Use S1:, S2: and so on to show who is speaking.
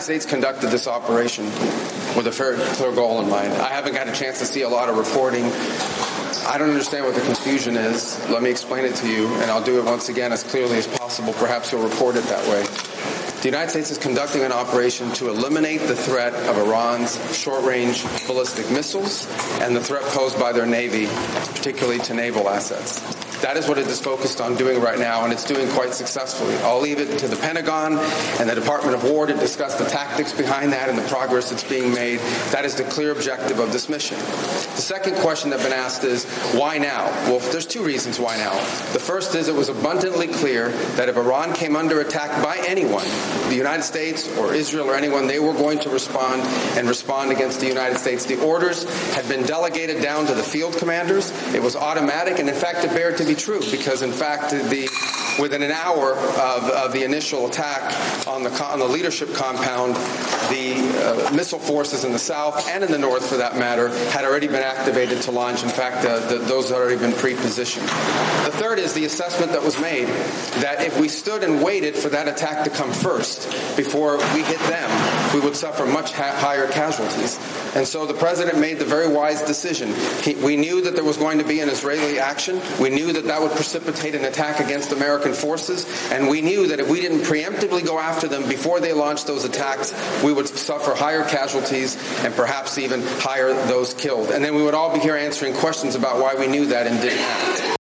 S1: States conducted this operation with a very clear goal in mind. I haven't got a chance to see a lot of reporting. I don't understand what the confusion is. Let me explain it to you, and I'll do it once again as clearly as possible. Perhaps you'll report it that way. The United States is conducting an operation to eliminate the threat of Iran's short-range ballistic missiles and the threat posed by their Navy, particularly to naval assets. That is what it is focused on doing right now, and it's doing quite successfully. I'll leave it to the Pentagon and the Department of War to discuss the tactics behind that and the progress that's being made. That is the clear objective of this mission. The second question that's been asked is, why now? Well, there's two reasons why now. The first is it was abundantly clear that if Iran came under attack by anyone, the United States or Israel or anyone, they were going to respond against the United States. The orders had been delegated down to the field commanders. It was automatic, and in fact, it bared to be true, because in fact, within an hour of the initial attack on the leadership compound, the missile forces in the south and in the north, for that matter, had already been activated to launch. In fact, those had already been pre-positioned. The third is the assessment that was made that if we stood and waited for that attack to come first before we hit them, we would suffer much higher casualties. And so the president made the very wise decision. We knew that there was going to be an Israeli action. We knew that that would precipitate an attack against American forces. And we knew that if we didn't preemptively go after them before they launched those attacks, we would suffer higher casualties and perhaps even higher those killed. And then we would all be here answering questions about why we knew that and didn't act.